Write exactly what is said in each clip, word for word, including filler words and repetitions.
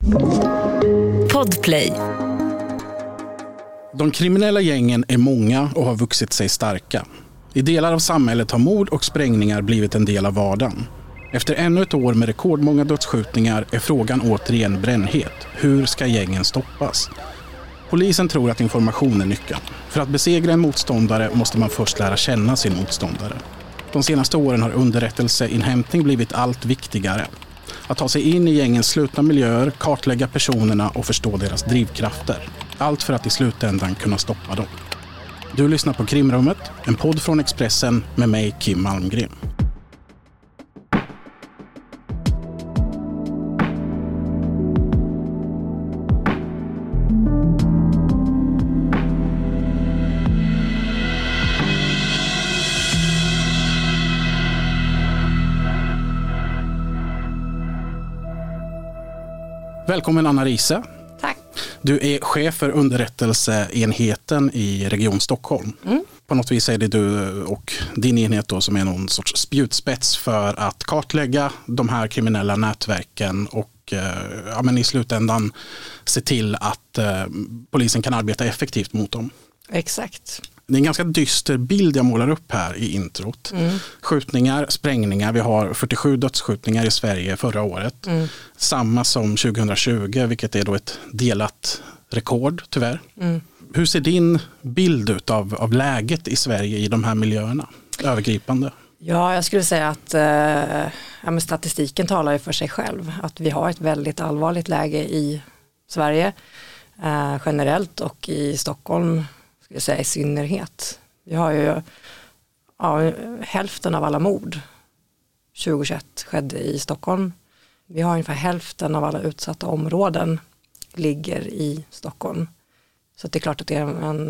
Podplay. De kriminella gängen är många och har vuxit sig starka. I delar av samhället har mord och sprängningar blivit en del av vardagen. Efter ännu ett år med rekordmånga dödsskjutningar är frågan återigen brännhet. Hur ska gängen stoppas? Polisen tror att information är nyckeln. För att besegra en motståndare måste man först lära känna sin motståndare. De senaste åren har underrättelseinhämtning blivit allt viktigare. Att ta sig in i gängens slutna miljöer, kartlägga personerna och förstå deras drivkrafter. Allt för att i slutändan kunna stoppa dem. Du lyssnar på Krimrummet, en podd från Expressen med mig, Kim Malmgren. Välkommen Anna Riese. Tack. Du är chef för underrättelseenheten i Region Stockholm. Mm. På något vis är det du och din enhet då som är någon sorts spjutspets för att kartlägga de här kriminella nätverken och ja, men i slutändan se till att eh, polisen kan arbeta effektivt mot dem. Exakt. Det är en ganska dyster bild jag målar upp här i introt. Mm. Skjutningar, sprängningar. Vi har fyrtiosju dödsskjutningar i Sverige förra året. Mm. Samma som tjugohundratjugo, vilket är då ett delat rekord tyvärr. Mm. Hur ser din bild ut av, av läget i Sverige i de här miljöerna? Övergripande. Ja, jag skulle säga att eh, ja, men statistiken talar ju för sig själv. Att vi har ett väldigt allvarligt läge i Sverige eh, generellt och i Stockholm ska jag säga i synnerhet. Vi har ju ja, hälften av alla mord tjugohundratjugoett skedde i Stockholm. Vi har ungefär hälften av alla utsatta områden ligger i Stockholm. Så det är klart att det är en,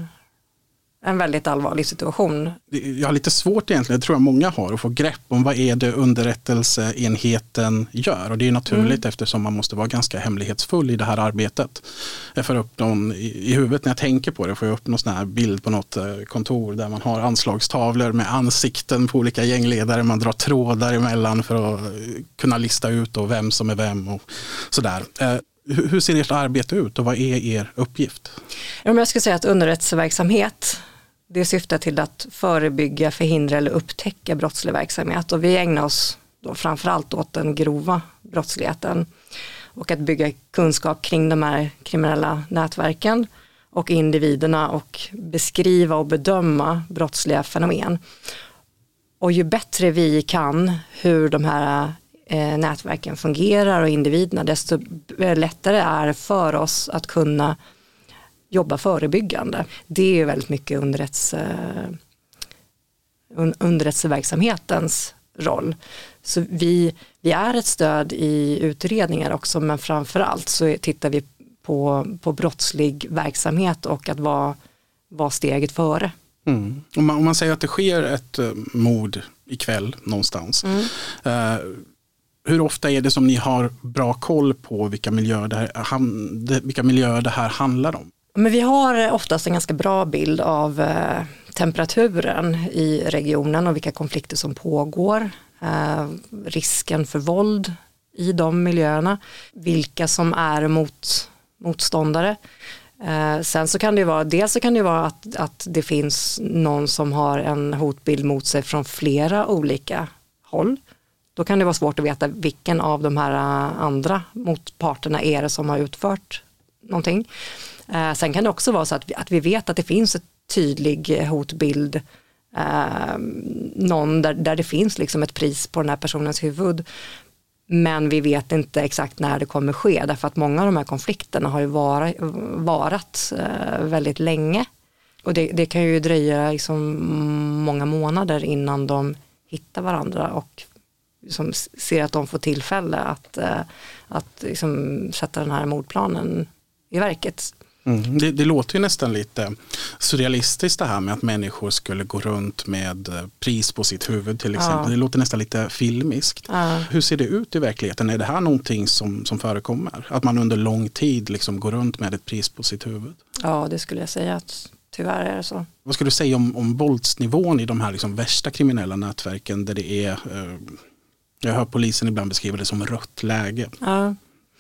en väldigt allvarlig situation. Jag har lite svårt egentligen, det tror jag många har, att få grepp om vad är det underrättelseenheten gör. Och det är naturligt mm. eftersom man måste vara ganska hemlighetsfull i det här arbetet. Jag får upp någon i huvudet när jag tänker på det, får jag upp någon sån här bild på något kontor där man har anslagstavlor med ansikten på olika gängledare. Man drar trådar emellan för att kunna lista ut då vem som är vem och sådär. Hur ser ert arbete ut och vad är er uppgift? Jag skulle säga att underrättelseverksamhet, det syftar till att förebygga, förhindra eller upptäcka brottslig verksamhet. Och vi ägnar oss då framförallt åt den grova brottsligheten och att bygga kunskap kring de här kriminella nätverken och individerna och beskriva och bedöma brottsliga fenomen. Och ju bättre vi kan hur de här nätverken fungerar och individerna, desto lättare är det för oss att kunna jobba förebyggande. Det är ju väldigt mycket underrättelse, underrättelseverksamhetens roll. Så vi, vi är ett stöd i utredningar också, men framförallt så tittar vi på, på brottslig verksamhet och att vara, vara steget före. Mm. Om, man, om man säger att det sker ett uh, mord ikväll någonstans, mm. uh, hur ofta är det som ni har bra koll på vilka miljöer det här, vilka miljöer det här handlar om? Men vi har oftast en ganska bra bild av eh, temperaturen i regionen och vilka konflikter som pågår. Eh, risken för våld i de miljöerna. Vilka som är mot, motståndare. Eh, sen så kan det vara, dels så kan det vara att, att det finns någon som har en hotbild mot sig från flera olika håll. Då kan det vara svårt att veta vilken av de här andra motparterna är det som har utfört någonting. Eh, sen kan det också vara så att vi, att vi vet att det finns en tydlig hotbild. Eh, någon där, där det finns liksom ett pris på den här personens huvud. Men vi vet inte exakt när det kommer ske. Därför att många av de här konflikterna har ju varit, varit eh, väldigt länge. Och det, det kan ju dröja liksom många månader innan de hittar varandra och som ser att de får tillfälle att, att liksom sätta den här mordplanen i verket. Mm. Det, det låter ju nästan lite surrealistiskt det här med att människor skulle gå runt med pris på sitt huvud till exempel. Ja. Det låter nästan lite filmiskt. Ja. Hur ser det ut i verkligheten? Är det här någonting som, som förekommer? Att man under lång tid liksom går runt med ett pris på sitt huvud? Ja, det skulle jag säga att tyvärr är det så. Vad skulle du säga om, om våldsnivån i de här liksom värsta kriminella nätverken där det är... Eh, jag hör polisen ibland beskriva det som rött läge. Ja.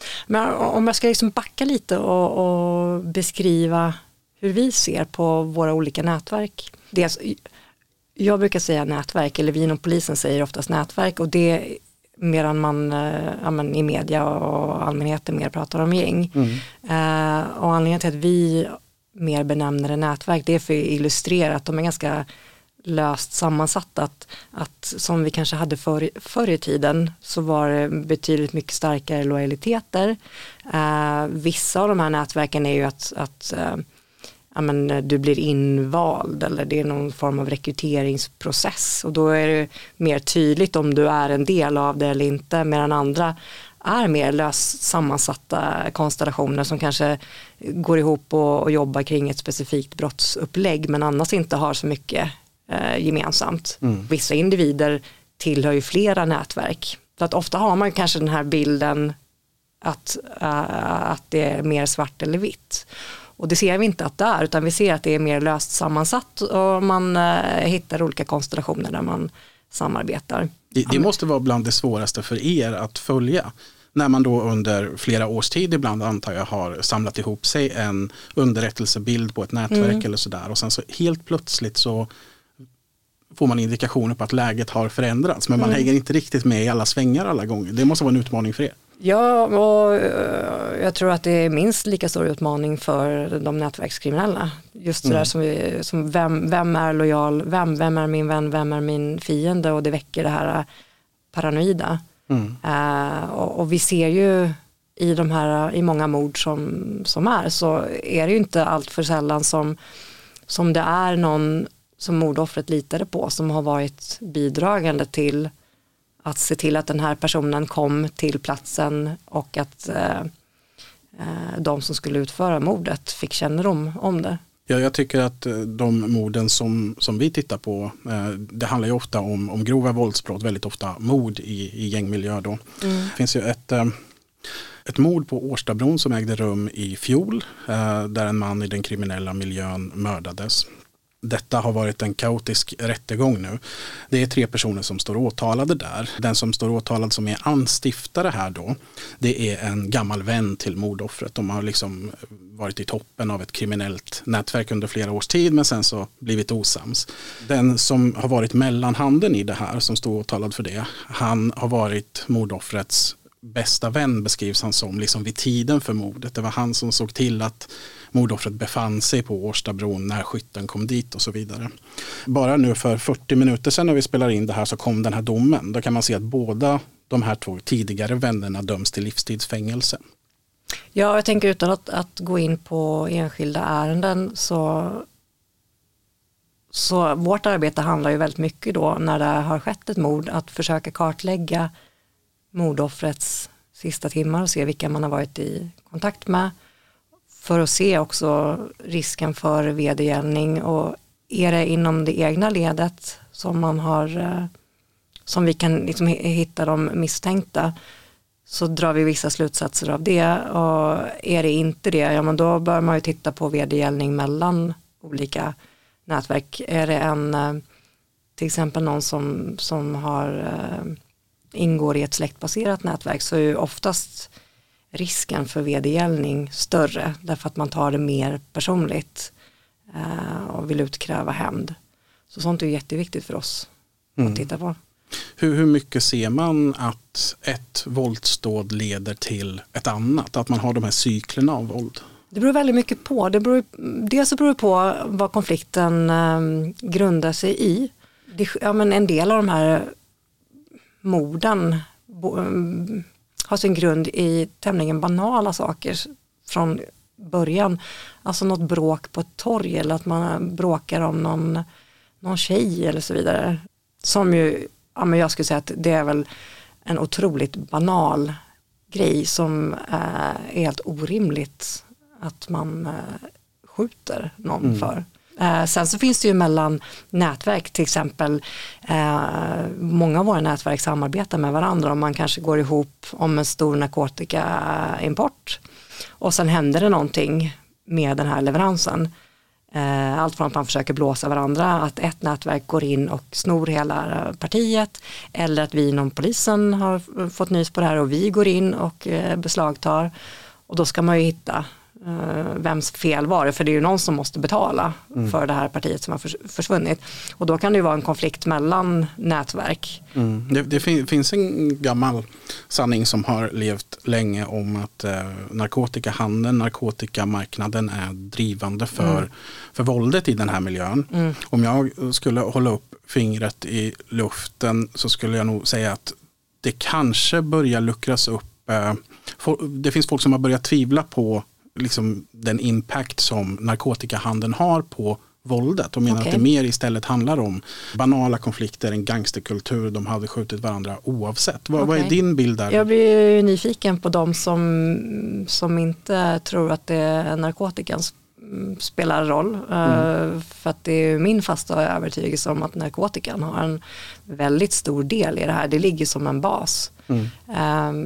Men om jag ska liksom backa lite och, och beskriva hur vi ser på våra olika nätverk. Dels, jag brukar säga nätverk, eller vi inom polisen säger oftast nätverk, och det medan man ja, men i media och allmänheten mer pratar om gäng. Mm. Uh, och anledningen till att vi mer benämner det nätverk, det är för att illustrera att de är ganska löst sammansatta. Att, att som vi kanske hade förr, förr i tiden så var det betydligt mycket starkare lojaliteter. Uh, vissa av de här nätverken är ju att, att uh, ja, men, du blir invald, eller det är någon form av rekryteringsprocess, och då är det mer tydligt om du är en del av det eller inte, medan andra är mer löst sammansatta konstellationer som kanske går ihop och, och jobbar kring ett specifikt brottsupplägg men annars inte har så mycket eh, gemensamt. Mm. Vissa individer tillhör ju flera nätverk, så att ofta har man kanske den här bilden att, uh, att det är mer svart eller vitt. Och det ser vi inte att det är, utan vi ser att det är mer löst sammansatt, och man uh, hittar olika konstellationer där man samarbetar. Det, det måste vara bland det svåraste för er att följa. När man då under flera års tid ibland, antar jag, har samlat ihop sig en underrättelsebild på ett nätverk mm. eller sådär. Och sen så helt plötsligt så får man indikationer på att läget har förändrats. Men man mm. hänger inte riktigt med i alla svängar alla gånger. Det måste vara en utmaning för er. Ja, och jag tror att det är minst lika stor utmaning för de nätverkskriminella. Just det mm. där som, vi, som vem, vem är lojal, vem, vem är min vän, vem är min fiende, och det väcker det här paranoida. Mm. Uh, och, och vi ser ju i de här, i många mord som, som är, så är det ju inte allt för sällan som, som det är någon som mordoffret litade på som har varit bidragande till att se till att den här personen kom till platsen, och att eh, eh, de som skulle utföra mordet fick kännedom om det. Ja, jag tycker att de morden som, som vi tittar på, eh, det handlar ju ofta om, om grova våldsbrott, väldigt ofta mord i, i gängmiljö då. Mm. Det finns ju ett, eh, ett mord på Årstabron som ägde rum i fjol, eh, där en man i den kriminella miljön mördades. Detta har varit en kaotisk rättegång nu. Det är tre personer som står åtalade där. Den som står åtalad som är anstiftare här då, det är en gammal vän till mordoffret. De har liksom varit i toppen av ett kriminellt nätverk under flera års tid, men sen så blivit osams. Den som har varit mellanhanden i det här, som står åtalad för det, han har varit mordoffrets bästa vän, beskrivs han som, liksom vid tiden för mordet. Det var han som såg till att mordoffret befann sig på Årstabron när skytten kom dit och så vidare. Bara nu för fyrtio minuter sedan när vi spelar in det här så kom den här domen. Då kan man se att båda de här två tidigare vännerna döms till livstidsfängelse. Ja, jag tänker utan att, att gå in på enskilda ärenden, så, så vårt arbete handlar ju väldigt mycket då när det har skett ett mord att försöka kartlägga mordoffrets sista timmar och se vilka man har varit i kontakt med, för att se också risken för vedergällning, och är det inom det egna ledet som man har, som vi kan liksom hitta de misstänkta, så drar vi vissa slutsatser av det, och är det inte det, ja men då bör man ju titta på vedergällning mellan olika nätverk. Är det en, till exempel någon som, som har ingår i ett släktbaserat nätverk, så är ju oftast risken för vedergällning större, därför att man tar det mer personligt eh, och vill utkräva hämnd. Så sånt är jätteviktigt för oss mm. att titta på. Hur, hur mycket ser man att ett våldsdåd leder till ett annat? Att man har de här cyklerna av våld? Det beror väldigt mycket på. Det beror, dels så beror det på vad konflikten eh, grundar sig i. Det, ja, men en del av de här morden bo, har sin grund i tämligen banala saker från början. Alltså något bråk på ett torg, eller att man bråkar om någon, någon tjej eller så vidare. Som ju, ja men jag skulle säga att det är väl en otroligt banal grej som är helt orimligt att man skjuter någon mm. för. Eh, sen så finns det ju mellan nätverk, till exempel eh, många av våra nätverk samarbetar med varandra, och man kanske går ihop om en stor narkotikaimport, och sen händer det någonting med den här leveransen. Allt från att man försöker blåsa varandra, att ett nätverk går in och snor hela partiet, eller att vi inom polisen har fått nys på det här och vi går in och beslagtar. Och då ska man ju hitta vems fel var det, för det är ju någon som måste betala mm. för det här partiet som har försvunnit. Och då kan det ju vara en konflikt mellan nätverk. Mm. Det, det fin- finns en gammal sanning som har levt länge om att eh, narkotikahandeln, narkotikamarknaden är drivande för, mm. för våldet i den här miljön. Mm. Om jag skulle hålla upp fingret i luften så skulle jag nog säga att det kanske börjar luckras upp. Eh, for, det finns folk som har börjat tvivla på liksom den impact som narkotikahandeln har på våldet och menar okay. att det mer istället handlar om banala konflikter, en gangsterkultur, de hade skjutit varandra oavsett. Vad, okay. vad är din bild där? Jag blir ju nyfiken på de som, som inte tror att det är narkotikan spelar roll. Mm. För att det är min fasta övertygelse om att narkotikan har en väldigt stor del i det här. Det ligger som en bas. Mm. Um,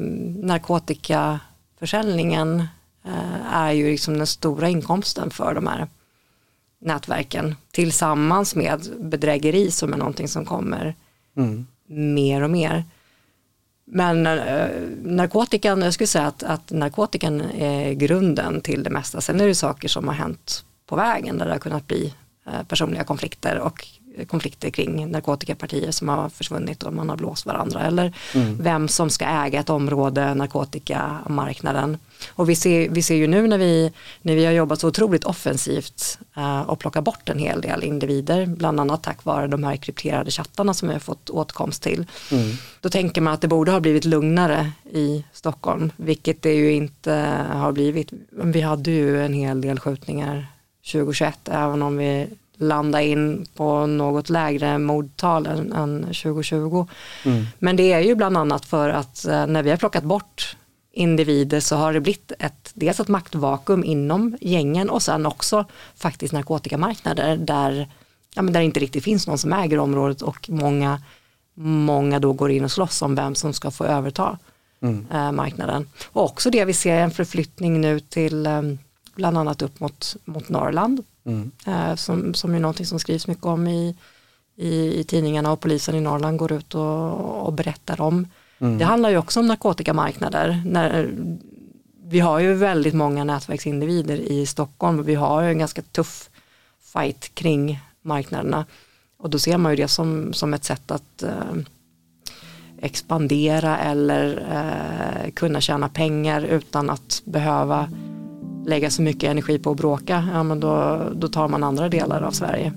narkotikaförsäljningen är ju liksom den stora inkomsten för de här nätverken tillsammans med bedrägeri som är någonting som kommer mm. mer och mer. Men äh, narkotikan, jag skulle säga att, att narkotikan är grunden till det mesta. Sen är det saker som har hänt på vägen där det har kunnat bli äh, personliga konflikter och konflikter kring narkotikapartier som har försvunnit och man har blåst varandra, eller mm. vem som ska äga ett område, narkotikamarknaden. Och vi ser, vi ser ju nu när vi, när vi har jobbat så otroligt offensivt uh, och plockat bort en hel del individer, bland annat tack vare de här krypterade chattarna som vi har fått åtkomst till. Mm. Då tänker man att det borde ha blivit lugnare i Stockholm, vilket det ju inte har blivit. Vi hade ju en hel del skjutningar tjugohundratjugoett, även om vi landa in på något lägre mordtal än, än tjugo-tjugo. Mm. Men det är ju bland annat för att eh, när vi har plockat bort individer så har det blivit ett, dels ett maktvakuum inom gängen och sen också faktiskt narkotikamarknader där, ja, men där det inte riktigt finns någon som äger området och många, många då går in och slåss om vem som ska få överta mm. eh, marknaden. Och också det vi ser en förflyttning nu till eh, bland annat upp mot, mot Norrland. Mm. Eh, som, som är någonting som skrivs mycket om i, i, i tidningarna, och polisen i Norrland går ut och, och berättar om. Mm. Det handlar ju också om narkotikamarknader. När, vi har ju väldigt många nätverksindivider i Stockholm och vi har ju en ganska tuff fight kring marknaderna. Och då ser man ju det som, som ett sätt att eh, expandera eller eh, kunna tjäna pengar utan att behöva lägga så mycket energi på att bråka, ja, men då, då tar man andra delar av Sverige.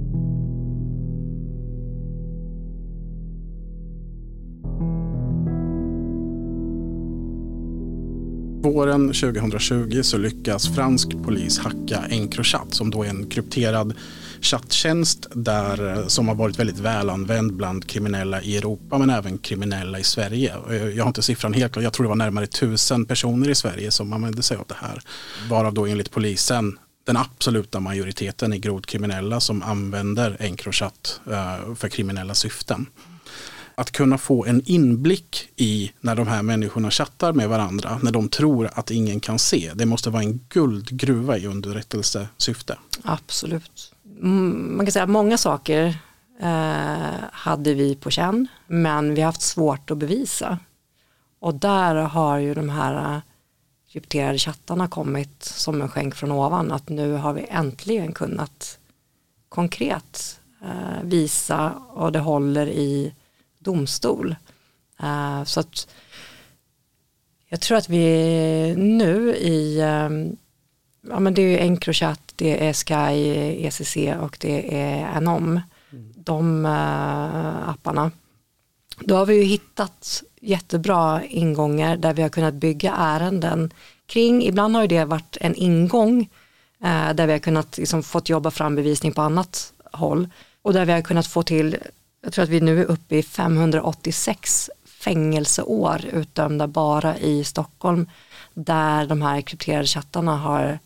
Våren tjugohundratjugo så lyckas fransk polis hacka Encrochat, som då är en krypterad chatttjänst där, som har varit väldigt välanvänd bland kriminella i Europa men även kriminella i Sverige. Jag har inte siffran helt klar, jag tror det var närmare tusen personer i Sverige som använde sig av det här. Varav då enligt polisen den absoluta majoriteten är grovt kriminella som använder Encrochat för kriminella syften. Att kunna få en inblick i när de här människorna chattar med varandra, när de tror att ingen kan se, det måste vara en guldgruva i underrättelsesyfte. Absolut. Man kan säga att många saker eh, hade vi på känn, men vi har haft svårt att bevisa. Och där har ju de här krypterade chattarna kommit som en skänk från ovan, att nu har vi äntligen kunnat konkret eh, visa, och det håller i domstol. Uh, så att jag tror att vi nu i um, ja, men det är ju Encrochat, det är Sky, E C C och det är Anom. Mm. De uh, apparna. Då har vi ju hittat jättebra ingångar där vi har kunnat bygga ärenden kring. Ibland har ju det varit en ingång uh, där vi har kunnat liksom fått jobba fram bevisning på annat håll, och där vi har kunnat få till, jag tror att vi nu är uppe i femhundraåttiosex fängelseår utdömda bara i Stockholm, där de här krypterade chattarna har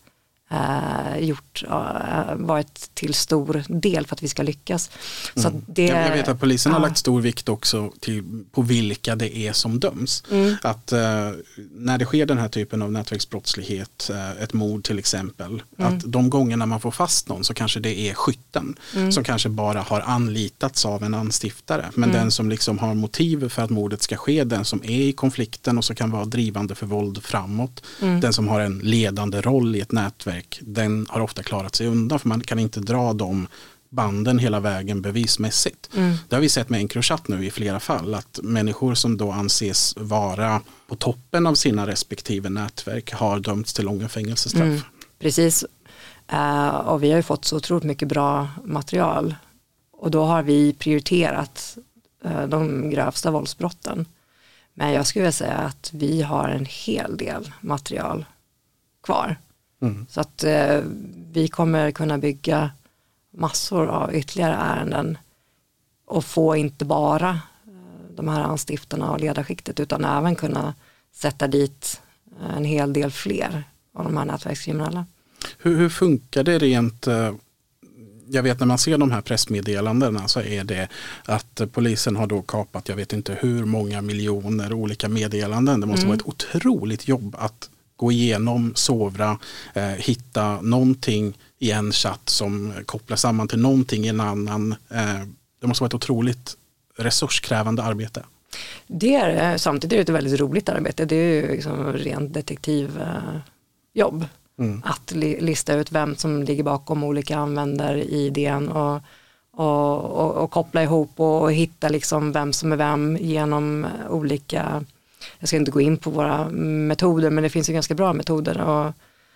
eh, gjort, eh, varit till stor del för att vi ska lyckas. Mm. Så att det, jag vet att polisen ja. har lagt stor vikt också till, på vilka det är som döms. Mm. Att eh, när det sker den här typen av nätverksbrottslighet, eh, ett mord till exempel, mm. att de gångerna man får fast någon så kanske det är skytten mm. som kanske bara har anlitats av en anstiftare. Men mm. den som liksom har motiv för att mordet ska ske, den som är i konflikten och så kan vara drivande för våld framåt, mm. den som har en ledande roll i ett nätverk, den har ofta klarat sig undan för man kan inte dra de banden hela vägen bevismässigt. Mm. Det har vi sett med Encrochat nu i flera fall, att människor som då anses vara på toppen av sina respektive nätverk har dömts till långa fängelsestraff. Mm. Precis, uh, och vi har ju fått så otroligt mycket bra material och då har vi prioriterat uh, de grövsta våldsbrotten. Men jag skulle vilja säga att vi har en hel del material kvar. Mm. Så att uh, vi kommer kunna bygga massor av ytterligare ärenden och få inte bara de här anstiftarna och ledarskiktet utan även kunna sätta dit en hel del fler av de här nätverkskriminella. Hur, hur funkar det rent? Jag vet när man ser de här pressmeddelandena så är det att polisen har då kapat, jag vet inte hur många miljoner olika meddelanden. Det måste mm. vara ett otroligt jobb att gå igenom, sovra, eh, hitta någonting i en chatt som kopplar samman till någonting i en annan. Eh, det måste vara ett otroligt resurskrävande arbete. Det är, samtidigt är det ett väldigt roligt arbete. Det är ju liksom rent detektivjobb. Mm. Att li- lista ut vem som ligger bakom olika användar-I D:n och, och, och, och koppla ihop och, och hitta liksom vem som är vem genom olika. Jag ska inte gå in på våra metoder, men det finns ju ganska bra metoder att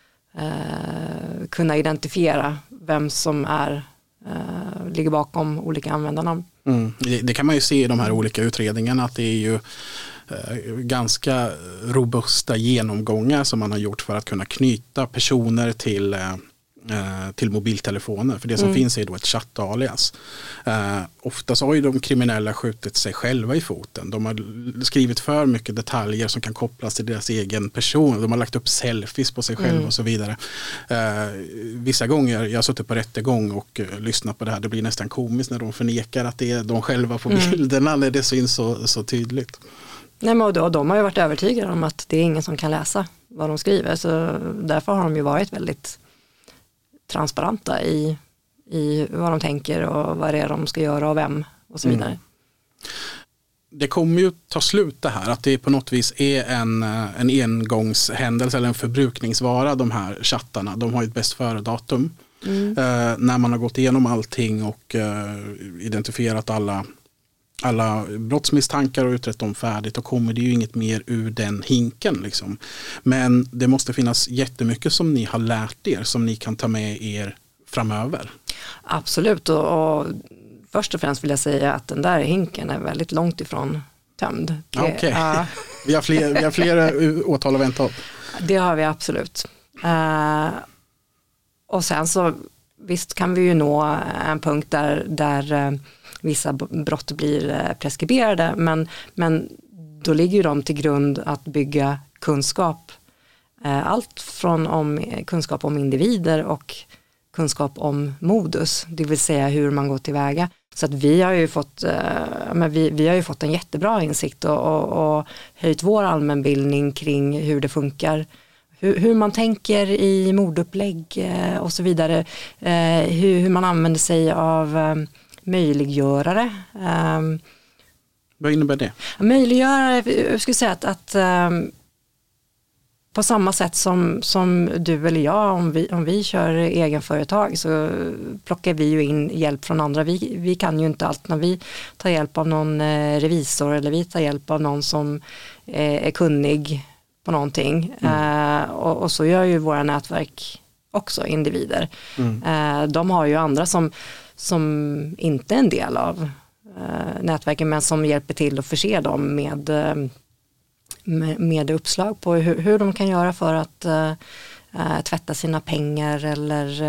eh, kunna identifiera vem som är, eh, ligger bakom olika användarnamn. Mm. Det, det kan man ju se i de här olika utredningarna att det är ju eh, ganska robusta genomgångar som man har gjort för att kunna knyta personer till eh, till mobiltelefoner. För det som mm. finns är då ett chattalias. Eh, ofta så har ju de kriminella skjutit sig själva i foten. De har skrivit för mycket detaljer som kan kopplas till deras egen person. De har lagt upp selfies på sig själva mm. och så vidare. Eh, vissa gånger, jag har suttit på rättegång och uh, lyssnat på det här, det blir nästan komiskt när de förnekar att det är de själva på mm. bilderna när det syns så, så tydligt. Nej, men då, de har ju varit övertygade om att det är ingen som kan läsa vad de skriver. Så därför har de ju varit väldigt transparenta i, i vad de tänker och vad det är de ska göra och vem och så vidare. Mm. Det kommer ju ta slut det här, att det på något vis är en, en engångshändelse eller en förbrukningsvara, de här chattarna. De har ju ett bäst före-datum. Mm. Eh, när man har gått igenom allting och eh, identifierat alla, alla brottsmisstankar och utrett dem färdigt, och kommer det ju inget mer ur den hinken liksom. Men det måste finnas jättemycket som ni har lärt er som ni kan ta med er framöver. Absolut, och, och först och främst vill jag säga att den där hinken är väldigt långt ifrån tömd. Okej, okay. uh, vi har fler, vi har flera åtal att vänta upp. Det har vi absolut. Uh, och sen så visst kan vi ju nå en punkt där, där uh, vissa brott blir preskriberade, men, men då ligger ju de till grund att bygga kunskap. Allt från om, kunskap om individer och kunskap om modus, det vill säga hur man går tillväga. Så att vi har ju fått, men vi, vi har ju fått en jättebra insikt och, och, och höjt vår allmänbildning kring hur det funkar. Hur, hur man tänker i mordupplägg och så vidare. Hur, hur man använder sig av möjliggörare. Um, Vad innebär det? Möjliggörare, jag skulle säga att, att um, på samma sätt som, som du eller jag, om vi, om vi kör egenföretag så plockar vi ju in hjälp från andra. Vi, vi kan ju inte allt. När vi tar hjälp av någon eh, revisor eller vi tar hjälp av någon som eh, är kunnig på någonting. Mm. Eh, och, och så gör ju våra nätverk också, individer. Mm. Eh, de har ju andra som som inte är en del av eh, nätverken, men som hjälper till att förse dem med, eh, med, med uppslag på hur, hur de kan göra för att eh, tvätta sina pengar eller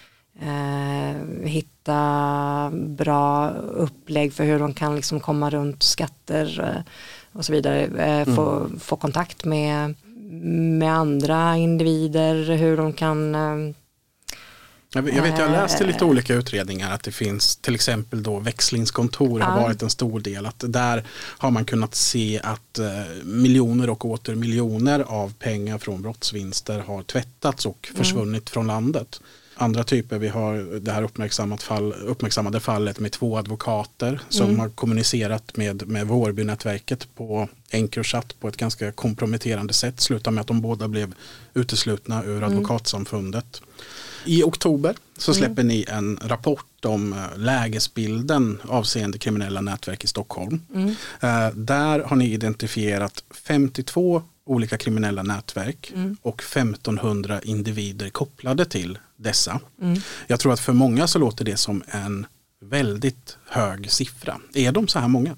eh, hitta bra upplägg för hur de kan liksom komma runt skatter eh, och så vidare. Eh, få, mm. få kontakt med, med andra individer, hur de kan... Eh, jag vet, jag har läst i lite olika utredningar att det finns till exempel då växlingskontor har ja. varit en stor del. Att där har man kunnat se att eh, miljoner och åter miljoner av pengar från brottsvinster har tvättats och försvunnit mm. från landet. Andra typer, vi har det här uppmärksammat fall, uppmärksammade fallet med två advokater som mm. har kommunicerat med, med Vårbynätverket på Encrochat på ett ganska komprometterande sätt. Slutar med att de båda blev uteslutna ur mm. advokatsamfundet. I oktober så släpper mm. ni en rapport om lägesbilden avseende kriminella nätverk i Stockholm. Mm. Uh, där har ni identifierat femtiotvå olika kriminella nätverk mm. och femtonhundra individer kopplade till dessa. Mm. Jag tror att för många så låter det som en väldigt hög siffra. Är de så här många?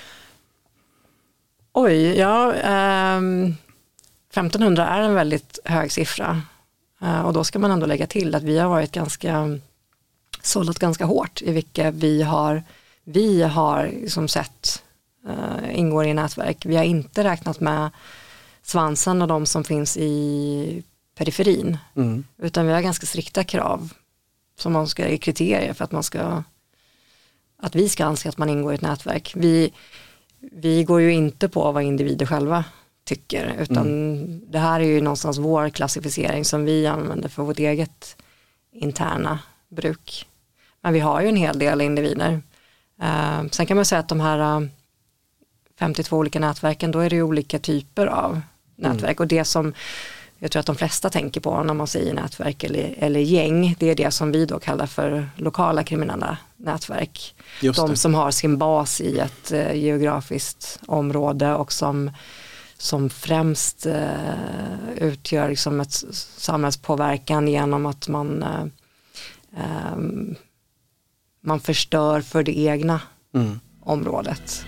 Oj, ja. Um, femtonhundra är en väldigt hög siffra. Uh, och då ska man ändå lägga till att vi har varit ganska sållat ganska hårt i vilka vi har vi har som sett uh, ingår i nätverk. Vi har inte räknat med svansen och de som finns i periferin. Mm. Utan vi har ganska strikta krav som man ska, kriterier för att man ska att vi ska anse att man ingår i ett nätverk. Vi, vi går ju inte på vad individer själva tycker, utan mm. det här är ju någonstans vår klassificering som vi använder för vårt eget interna bruk. Men vi har ju en hel del individer. Uh, sen kan man säga att de här uh, femtiotvå olika nätverken, då är det ju olika typer av nätverk. Mm. Och det som jag tror att de flesta tänker på när man säger nätverk eller, eller gäng, det är det som vi då kallar för lokala kriminella nätverk. Just de det. Som har sin bas i ett uh, geografiskt område och som, som främst uh, utgör liksom ett samhällspåverkan genom att man, uh, um, man förstör för det egna mm. området.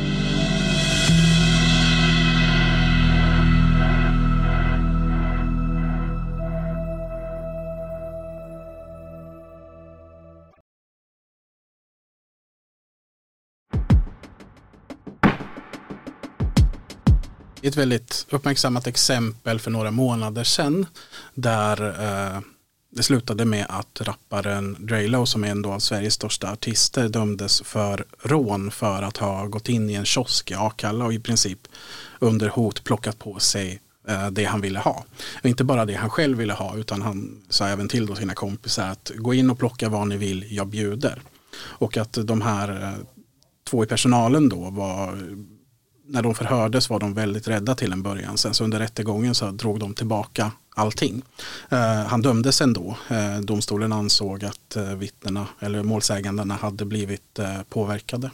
Ett väldigt uppmärksammat exempel för några månader sedan där eh, det slutade med att rapparen Drelo, som är en av Sveriges största artister, dömdes för rån för att ha gått in i en kiosk i Akalla och i princip under hot plockat på sig eh, det han ville ha. Och inte bara det han själv ville ha, utan han sa även till då sina kompisar att gå in och plocka vad ni vill, jag bjuder. Och att de här eh, två i personalen då var... När de förhördes var de väldigt rädda till en början. Sen så under rättegången så drog de tillbaka allting. Uh, han dömdes ändå. Uh, domstolen ansåg att uh, vittnena eller målsägandena hade blivit uh, påverkade.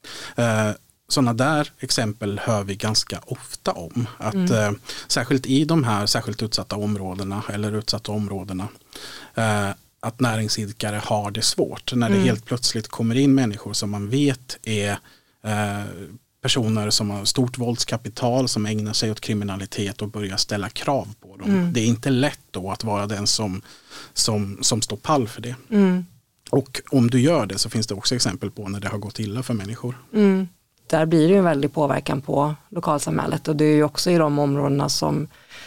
Uh, sådana där exempel hör vi ganska ofta om. Att mm. uh, särskilt i de här särskilt utsatta områdena eller utsatta områdena uh, att näringsidkare har det svårt. När det mm. helt plötsligt kommer in människor som man vet är uh, personer som har stort våldskapital, som ägnar sig åt kriminalitet och börjar ställa krav på dem. Mm. Det är inte lätt då att vara den som, som, som står pall för det. Mm. Och om du gör det så finns det också exempel på när det har gått illa för människor. Mm. Där blir det ju en väldig påverkan på lokalsamhället, och det är ju också i de områdena som,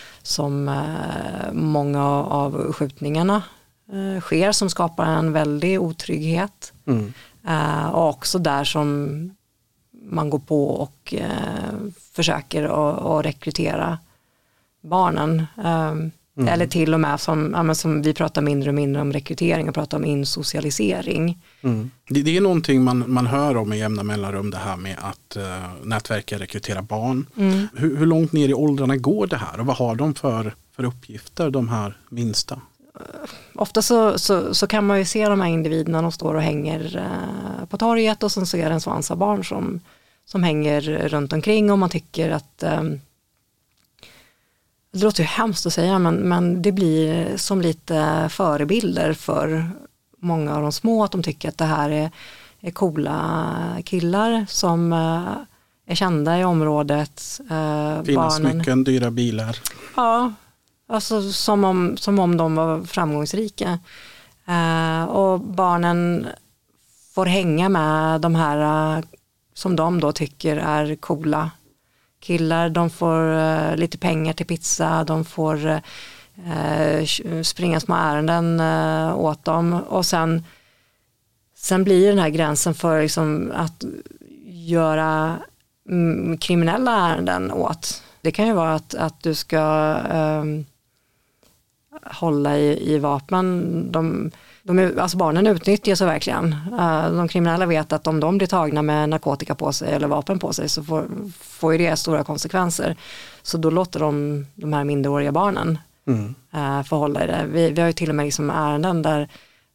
som eh, många av skjutningarna eh, sker, som skapar en väldig otrygghet. Mm. Eh, och också där som man går på och eh, försöker att rekrytera barnen. Eh, mm. Eller till och med som, ja, som vi pratar mindre och mindre om rekrytering och pratar om insocialisering. Mm. Det, det är någonting man, man hör om i jämna mellanrum, det här med att eh, nätverken rekryterar barn. Mm. Hur, hur långt ner i åldrarna går det här och vad har de för, för uppgifter, de här minsta? Ofta så, så, så kan man ju se de här individerna, de står och hänger eh, på torget, och sen så är det en svans av barn som, som hänger runt omkring, och man tycker att eh, det låter ju hemskt att säga, men, men det blir som lite förebilder för många av de små, att de tycker att det här är, är coola killar som eh, är kända i området. Eh, Fina smycken, dyra bilar. Ja. Alltså som om, som om de var framgångsrika. Uh, och barnen får hänga med de här uh, som de då tycker är coola killar, de får uh, lite pengar till pizza, de får uh, springa små ärenden uh, åt dem och sen, sen blir den här gränsen för liksom, att göra mm, kriminella ärenden åt. Det kan ju vara att, att du ska um, hålla i, i vapen. De, de är, alltså barnen utnyttjas så verkligen. Uh, de kriminella vet att om de blir tagna med narkotika på sig eller vapen på sig så får, får ju det stora konsekvenser. Så då låter de de här minderåriga barnen mm. uh, förhålla i det. Vi, vi har ju till och med liksom ärenden där,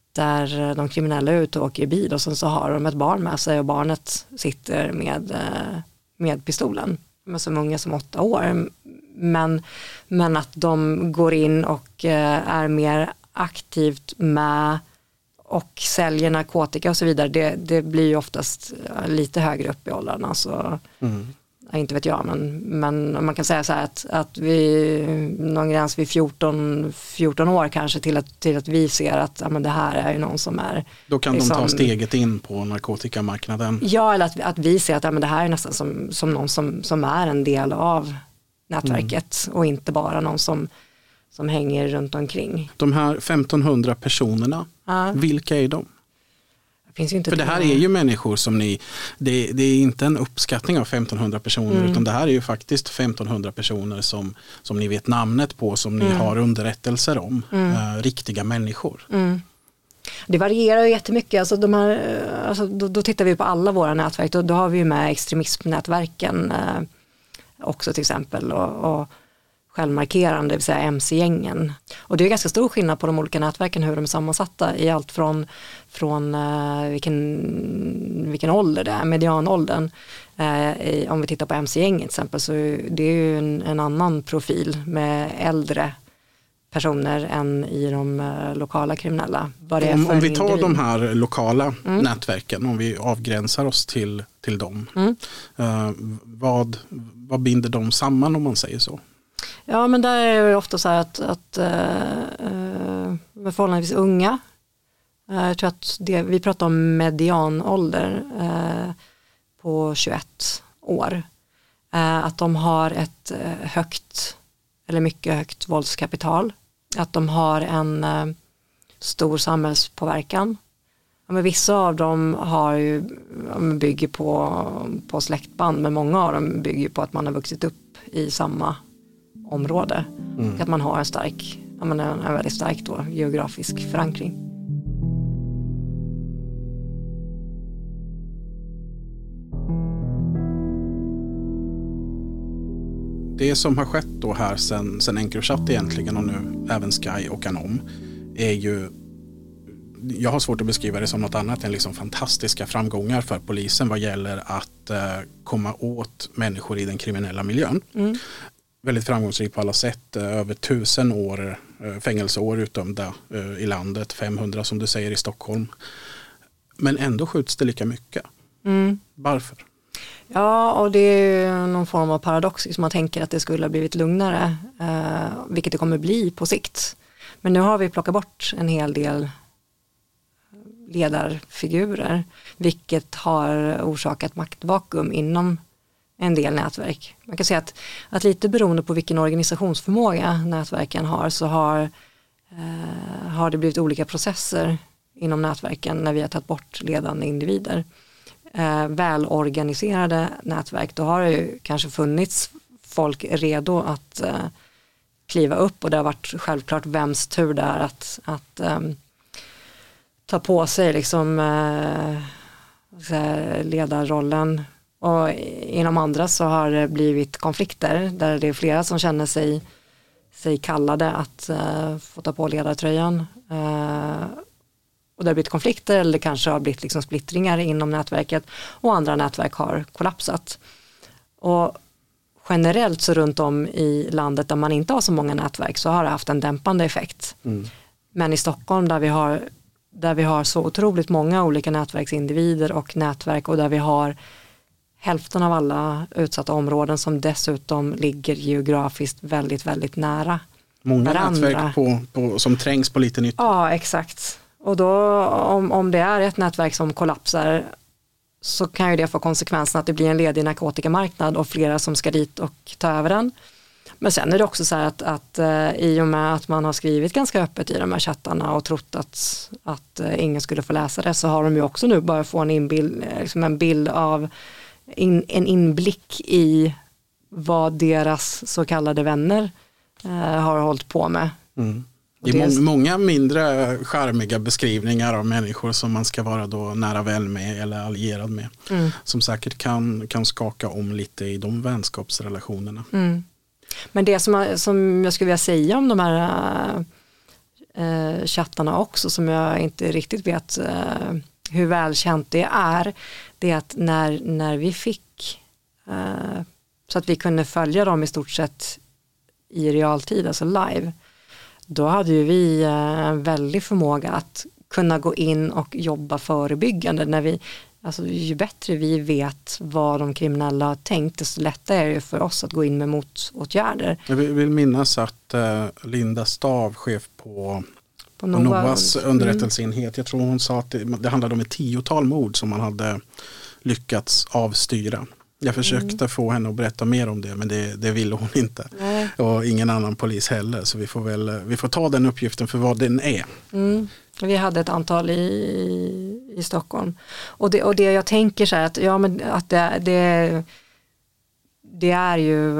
där de kriminella är ute och åker i bil och sen så har de ett barn med sig och barnet sitter med, uh, med pistolen. Men som unga som åtta år. Men, men att de går in och uh, är mer aktivt med och säljer narkotika och så vidare, det, det blir ju oftast lite högre upp i åldrarna. Så, mm. inte vet jag, men, men man kan säga så här att, att vi någon gräns vid fjorton, fjorton år kanske till att, till att vi ser att ja, men det här är ju någon som är... Då kan liksom, de ta steget in på narkotikamarknaden. Ja, eller att, att vi ser att ja, men det här är nästan som, som någon som, som är en del av nätverket mm. och inte bara någon som som hänger runt omkring. De här femtonhundra personerna, ja. Vilka är de? Det finns ju inte. För det här är ju människor som ni, det, det är inte en uppskattning av femtonhundra personer mm. utan det här är ju faktiskt femtonhundra personer som, som ni vet namnet på, som ni mm. har underrättelser om, mm. äh, riktiga människor. Mm. Det varierar ju jättemycket. Alltså de här, alltså då, då tittar vi på alla våra nätverk. Då, då har vi ju med extremismnätverken äh, också till exempel och, och självmarkerande, det vill säga M C-gängen. Och det är ganska stor skillnad på de olika nätverken hur de är sammansatta i allt från, från uh, vilken, vilken ålder det är, medianåldern. Uh, i, om vi tittar på M C-gängen till exempel så det är ju en, en annan profil med äldre personer än i de uh, lokala kriminella. Vad det är om, för om vi tar individ. De här lokala mm. nätverken, om vi avgränsar oss till, till dem, mm. uh, vad, vad binder de samman om man säger så? Ja, men där är det ofta så här att, att äh, med förhållandevis unga, äh, jag tror att det, vi pratar om medianålder äh, på tjugoett år, äh, att de har ett äh, högt eller mycket högt våldskapital, att de har en äh, stor samhällspåverkan. Ja, men vissa av dem har ju, bygger på, på släktband, men många av dem bygger på att man har vuxit upp i samma område. Mm. Att man har en stark, ja, men en, en väldigt stark då, geografisk förankring. Det som har skett då här sen, sen Encrochat egentligen och nu även Sky och Anom är ju, jag har svårt att beskriva det som något annat än liksom fantastiska framgångar för polisen vad gäller att eh, komma åt människor i den kriminella miljön. Mm. Väldigt framgångsrik på alla sätt. Över tusen år fängelseår utdömda i landet. femhundra som du säger i Stockholm. Men ändå skjuts det lika mycket. Mm. Varför? Ja, och det är någon form av paradox. Som man tänker att det skulle ha blivit lugnare. Eh, vilket det kommer bli på sikt. Men nu har vi plockat bort en hel del ledarfigurer. Vilket har orsakat maktvakuum inom en del nätverk. Man kan säga att, att lite beroende på vilken organisationsförmåga nätverken har så har, eh, har det blivit olika processer inom nätverken när vi har tagit bort ledande individer. Eh, välorganiserade nätverk, då har det ju kanske funnits folk redo att eh, kliva upp och det har varit självklart vems tur det är att, att eh, ta på sig liksom, eh, ledarrollen. Och inom andra så har det blivit konflikter där det är flera som känner sig, sig kallade att uh, få ta på ledartröjan. Uh, och det har blivit konflikter eller det kanske har blivit liksom splittringar inom nätverket och andra nätverk har kollapsat. Och generellt så runt om i landet där man inte har så många nätverk så har det haft en dämpande effekt. Mm. Men i Stockholm där vi har, där vi har så otroligt många olika nätverksindivider och nätverk och där vi har hälften av alla utsatta områden som dessutom ligger geografiskt väldigt, väldigt nära många varandra. Nätverk på, på, som trängs på lite nytt. Ja, exakt. Och då om, om det är ett nätverk som kollapsar så kan ju det få konsekvensen att det blir en ledig narkotikamarknad och flera som ska dit och ta över den. Men sen är det också så här att, att uh, i och med att man har skrivit ganska öppet i de här chattarna och trott att, att uh, ingen skulle få läsa det, så har de ju också nu bara få en, inbild, liksom en bild av in, en inblick i vad deras så kallade vänner uh, har hållit på med. Mm. Det är må- många mindre charmiga beskrivningar av människor som man ska vara då nära vän med eller allierad med. Mm. Som säkert kan, kan skaka om lite i de vänskapsrelationerna. Mm. Men det som, som jag skulle vilja säga om de här äh, chattarna också, som jag inte riktigt vet äh, hur välkänt det är, det är att när, när vi fick äh, så att vi kunde följa dem i stort sett i realtid, alltså live, då hade ju vi en väldig förmåga att kunna gå in och jobba förebyggande. När vi, alltså ju bättre vi vet vad de kriminella har tänkt, desto lättare är det för oss att gå in med motåtgärder. Jag vill minnas att uh, Linda Stav, chef på, på, Nova, på Novas underrättelseenhet, mm. jag tror hon sa att det, det handlade om ett tiotal mord som man hade lyckats avstyra. Jag försökte mm. få henne att berätta mer om det, men det, det ville hon inte. Nej. Och ingen annan polis heller, så vi får väl vi får ta den uppgiften för vad den är. Mm. Vi hade ett antal i, i Stockholm. Och det, och det jag tänker så här att, ja, men att det, det, det är ju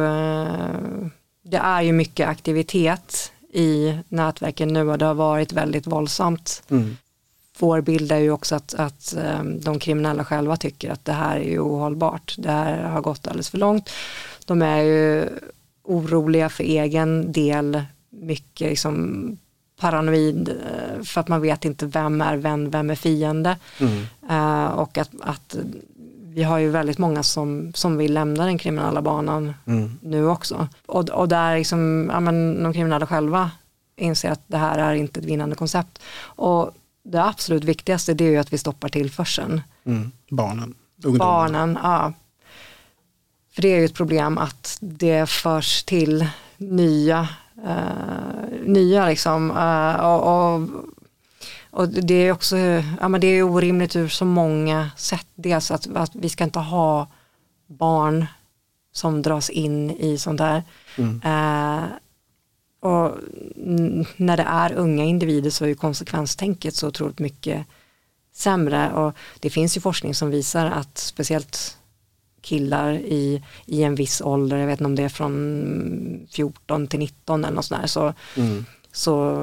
det är ju mycket aktivitet i nätverken nu, och det har varit väldigt våldsamt. Mm. Vår bild är ju också att, att de kriminella själva tycker att det här är ju ohållbart. Det här har gått alldeles för långt. De är ju oroliga för egen del, mycket liksom paranoid, för att man vet inte vem är vän, vem är fiende. Mm. Uh, och att, att vi har ju väldigt många som, som vill lämna den kriminella banan mm. nu också. Och, och där liksom, ja, men de kriminella själva inser att det här är inte ett vinnande koncept. Och det absolut viktigaste, det är ju att vi stoppar tillförseln. Mm. Barnen. Ungdomarna. Barnen, ja. För det är ju ett problem att det förs till nya uh, nya liksom uh, och, och, och det är också ja, men det är orimligt ur så många sätt. Dels att, att vi ska inte ha barn som dras in i sånt där. Mm. Uh, och n- när det är unga individer så är ju konsekvenstänket så otroligt mycket sämre, och det finns ju forskning som visar att speciellt killar i, i en viss ålder, jag vet inte om det är från fjorton till nitton eller något sånt där, så, mm. så,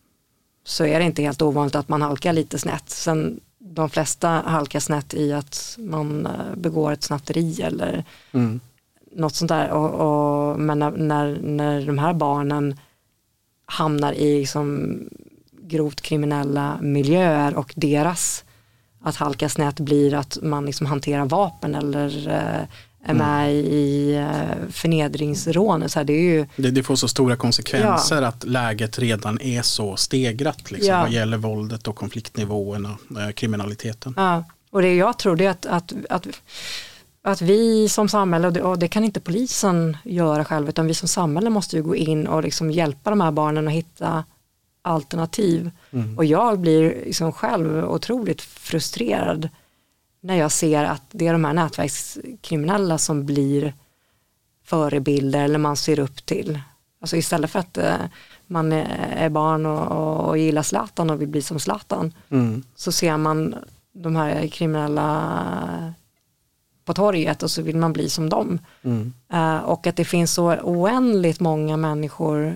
så är det inte helt ovanligt att man halkar lite snett. Sen de flesta halkar snett i att man begår ett snatteri eller mm. något sånt där, och, och, men när, när, när de här barnen hamnar i liksom grovt kriminella miljöer och deras att halka snett blir att man liksom hanterar vapen eller eh, är med mm. i eh, förnedringsrån. Så här, det, är ju... det, det får så stora konsekvenser, ja. Att läget redan är så stegrat liksom, ja. Vad gäller våldet och konfliktnivåerna, eh, kriminaliteten. Ja, och det jag tror det är att, att, att, att vi som samhälle, och det, och det kan inte polisen göra själv, utan vi som samhälle måste ju gå in och liksom hjälpa de här barnen att hitta alternativ. Mm. Och jag blir liksom själv otroligt frustrerad när jag ser att det är de här nätverkskriminella som blir förebilder eller man ser upp till. Alltså istället för att eh, man är, är barn och, och, och gillar Zlatan och vill bli som Zlatan, mm. så ser man de här kriminella på torget och så vill man bli som dem. Mm. Uh, och att det finns så oändligt många människor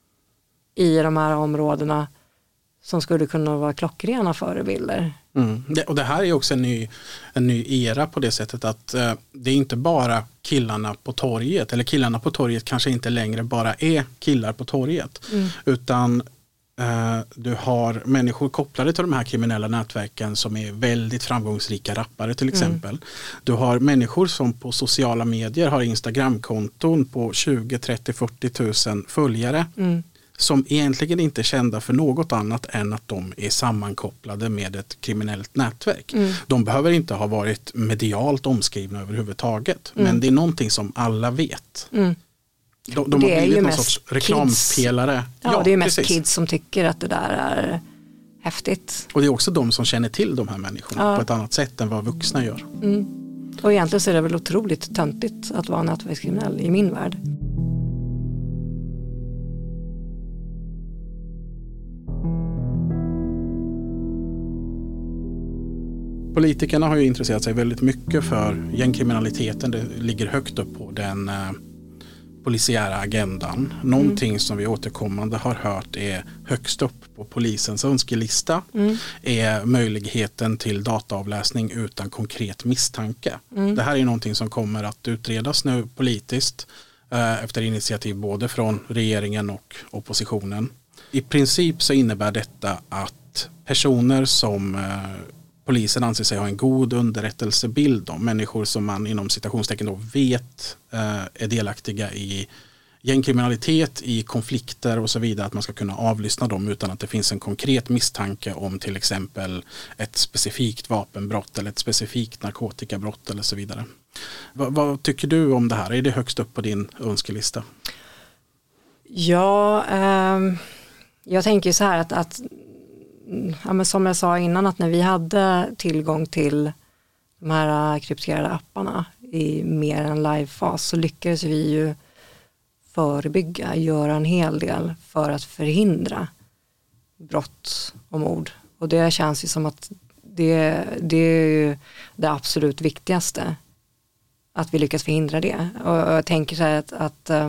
i de här områdena som skulle kunna vara klockrena förebilder. Mm. Det, och det här är också en ny, en ny era på det sättet att eh, det är inte bara killarna på torget, eller killarna på torget kanske inte längre bara är killar på torget, mm. utan eh, du har människor kopplade till de här kriminella nätverken som är väldigt framgångsrika rappare till exempel. Mm. Du har människor som på sociala medier har Instagramkonton på tjugo, trettio, fyrtio tusen följare. Mm. Som egentligen inte är kända för något annat än att de är sammankopplade med ett kriminellt nätverk. Mm. De behöver inte ha varit medialt omskrivna överhuvudtaget, mm. men det är någonting som alla vet. Mm. De, de har blivit någon sorts reklampelare. Ja, ja, det är mest precis. Kids som tycker att det där är häftigt. Och det är också de som känner till de här människorna ja. på ett annat sätt än vad vuxna gör. Mm. Och egentligen så är det väl otroligt töntigt att vara nätverkskriminell i min värld. Politikerna har ju intresserat sig väldigt mycket för gängkriminaliteten. Det ligger högt upp på den eh, polisiära agendan. Någonting mm. som vi återkommande har hört är högst upp på polisens önskelista mm. är möjligheten till dataavläsning utan konkret misstanke. Mm. Det här är någonting som kommer att utredas nu politiskt eh, efter initiativ både från regeringen och oppositionen. I princip så innebär detta att personer som eh, polisen anser sig ha en god underrättelsebild om, människor som man inom citationstecken då vet eh, är delaktiga i gängkriminalitet, i konflikter och så vidare, att man ska kunna avlyssna dem utan att det finns en konkret misstanke om till exempel ett specifikt vapenbrott eller ett specifikt narkotikabrott eller så vidare. Va, vad tycker du om det här? Är det högst upp på din önskelista? Ja, eh, jag tänker så här att, att ja, men som jag sa innan, att när vi hade tillgång till de här krypterade apparna i mer än live-fas så lyckades vi ju förebygga, göra en hel del för att förhindra brott och mord. Och det känns ju som att det, det är ju det absolut viktigaste, att vi lyckas förhindra det. Och jag tänker så här att, att äh,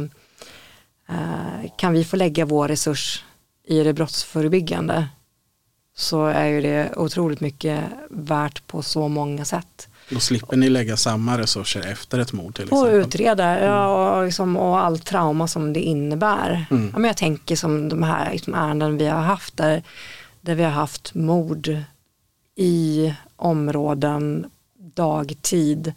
kan vi få lägga vår resurs i det brottsförebyggande, så är ju det otroligt mycket värt på så många sätt. Då slipper ni lägga samma resurser efter ett mord till exempel. Och utreda, ja, och, liksom, och all trauma som det innebär. Mm. Ja, men jag tänker som de här liksom, ärenden vi har haft där, där vi har haft mord i områden dagtid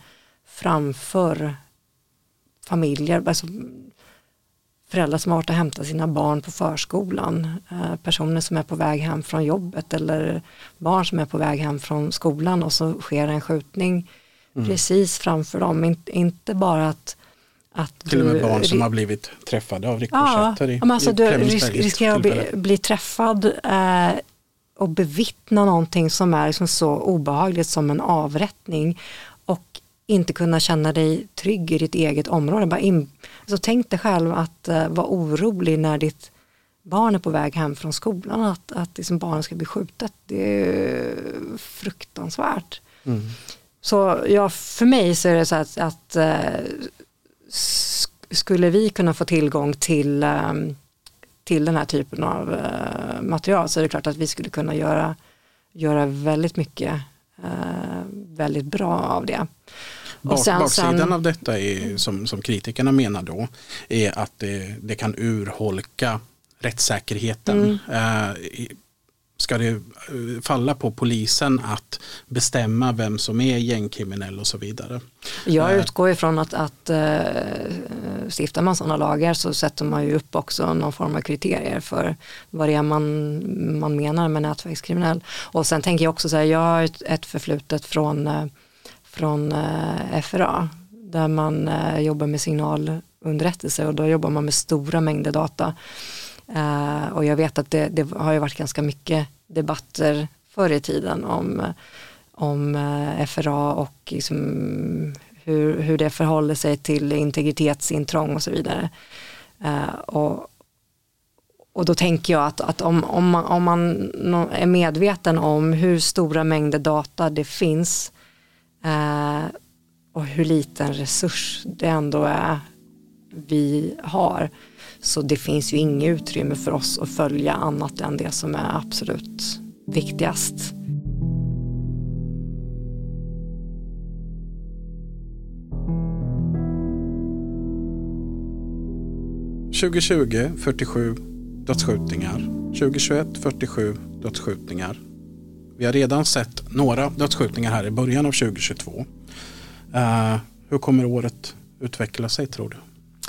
framför familjer. Alltså, föräldrar som har varit och hämtat sina barn på förskolan, eh, personer som är på väg hem från jobbet eller barn som är på väg hem från skolan och så sker en skjutning mm. precis framför dem. In, inte bara att, att till och med du, barn som har blivit träffade av rikoschetter. Ja, i, alltså i du risk, riskerar att bli, bli träffad eh, och bevittna någonting som är liksom så obehagligt som en avrättning och inte kunna känna dig trygg i ditt eget område. Bara in, så tänk dig själv att uh, vara orolig när ditt barn är på väg hem från skolan, att, att liksom barnen ska bli skjutet. Det är fruktansvärt. Mm. Så ja, för mig så är det så att, att uh, skulle vi kunna få tillgång till, um, till den här typen av uh, material, så är det klart att vi skulle kunna göra, göra väldigt mycket uh, väldigt bra av det. Bak, sen, baksidan sen, av detta är, som, som kritikerna menar då, är att det, det kan urholka rättssäkerheten. Mm. Eh, ska det falla på polisen att bestämma vem som är gängkriminell och så vidare? Jag utgår ifrån att, att äh, stiftar man sådana lagar så sätter man ju upp också någon form av kriterier för vad det är man, man menar med nätverkskriminell. Och sen tänker jag också så här, jag har ett, ett förflutet från äh, från eh, F R A där man eh, jobbar med signalunderrättelse och då jobbar man med stora mängder data. Eh, och jag vet att det, det har ju varit ganska mycket debatter förr i tiden om, om eh, F R A och liksom hur, hur det förhåller sig till integritetsintrång och så vidare. Eh, och, och då tänker jag att, att om, om, man, om man är medveten om hur stora mängder data det finns Uh, och hur liten resurs det ändå är vi har, så det finns ju inget utrymme för oss att följa annat än det som är absolut viktigast. tjugo tjugo fyrtiosju dödsskjutningar, tjugo tjugoett fyrtiosju dödsskjutningar. Vi har redan sett några dödsskjutningar här i början av tjugo tjugotvå. Uh, hur kommer året utveckla sig, tror du?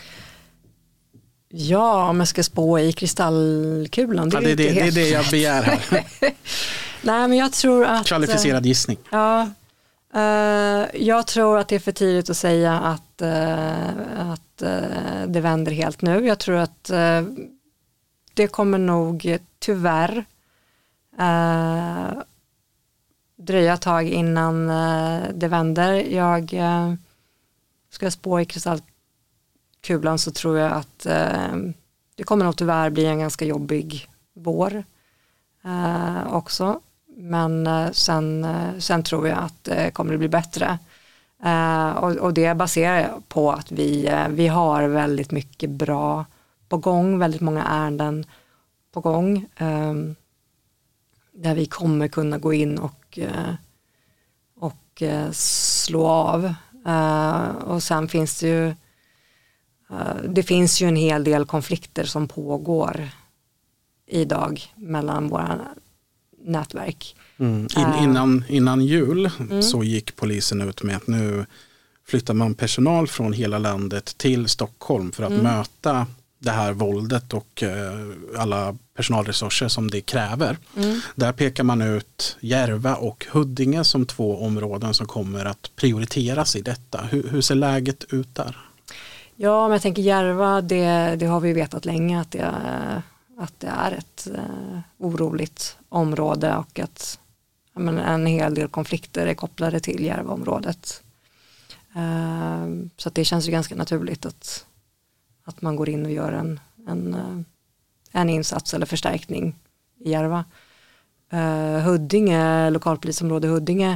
Ja, om jag ska spå i kristallkulan. Det, ja, det, är, det, helt... det är det jag begär här. Nej, men jag tror att... Kvalificerad gissning. Ja, uh, jag tror att det är för tidigt att säga att, uh, att uh, det vänder helt nu. Jag tror att uh, det kommer nog tyvärr Uh, dröja ett tag innan uh, det vänder. Jag uh, ska spå i kristallkulan, så tror jag att uh, det kommer nog tyvärr bli en ganska jobbig vår uh, också. Men uh, sen, uh, sen tror jag att det uh, kommer att bli bättre. Uh, och, och det baserar jag på att vi, uh, vi har väldigt mycket bra på gång, väldigt många ärenden på gång. Um, där vi kommer kunna gå in och, uh, och uh, slå av. Uh, och sen finns det ju uh, det finns ju en hel del konflikter som pågår idag mellan våra nätverk. Mm. In, innan, innan jul mm. så gick polisen ut med att nu flyttar man personal från hela landet till Stockholm för att mm. möta det här våldet och eh, alla personalresurser som det kräver. Mm. Där pekar man ut Järva och Huddinge som två områden som kommer att prioriteras i detta. Hur, hur ser läget ut där? Ja, men jag tänker Järva, det, det har vi vetat länge att det, att det är ett eh, oroligt område och att jag menar, en hel del konflikter är kopplade till Järvaområdet. Eh, så att det känns ju ganska naturligt att, att man går in och gör en, en, en insats eller förstärkning i Järva. Eh, Huddinge, lokalpolisområde Huddinge,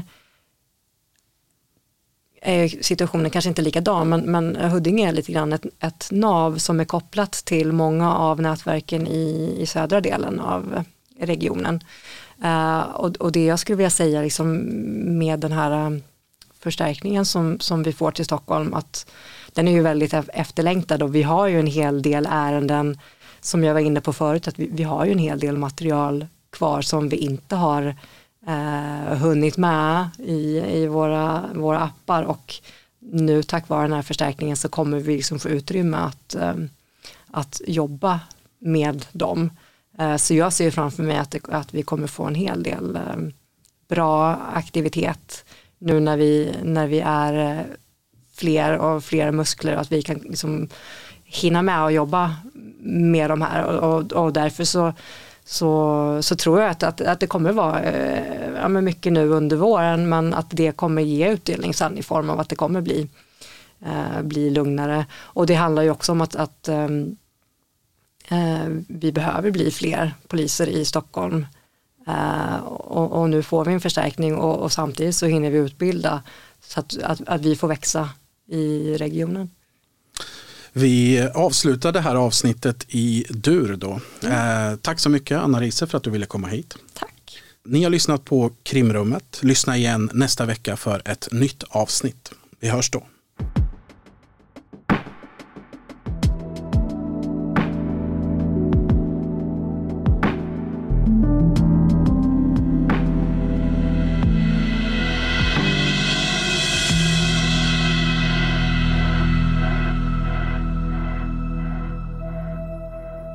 är situationen kanske inte likadan, men, men Huddinge är lite grann ett, ett nav som är kopplat till många av nätverken i, i södra delen av regionen. Uh, och, och det jag skulle vilja säga liksom, med den här förstärkningen som, som vi får till Stockholm, att den är ju väldigt efterlängtad och vi har ju en hel del ärenden som jag var inne på förut, att vi, vi har ju en hel del material kvar som vi inte har Uh, hunnit med i, i våra, våra appar, och nu tack vare den här förstärkningen så kommer vi liksom få utrymme att, um, att jobba med dem. Uh, så jag ser framför mig att, det, att vi kommer få en hel del um, bra aktivitet nu när vi, när vi är uh, fler och fler muskler, och att vi kan liksom hinna med att jobba med de här, och, och, och därför så Så, så tror jag att, att, att det kommer vara eh, ja, men mycket nu under våren, men att det kommer ge utdelning sen i form av att det kommer bli, eh, bli lugnare. Och det handlar ju också om att, att eh, vi behöver bli fler poliser i Stockholm. Eh, och, och nu får vi en förstärkning, och, och samtidigt så hinner vi utbilda så att, att, att vi får växa i regionen. Vi avslutar det här avsnittet i dur då. Mm. Eh, tack så mycket Anna Riese för att du ville komma hit. Tack. Ni har lyssnat på Krimrummet. Lyssna igen nästa vecka för ett nytt avsnitt. Vi hörs då.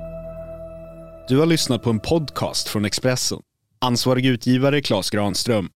Du har lyssnat på en podcast från Expressen. Ansvarig utgivare Claes Granström.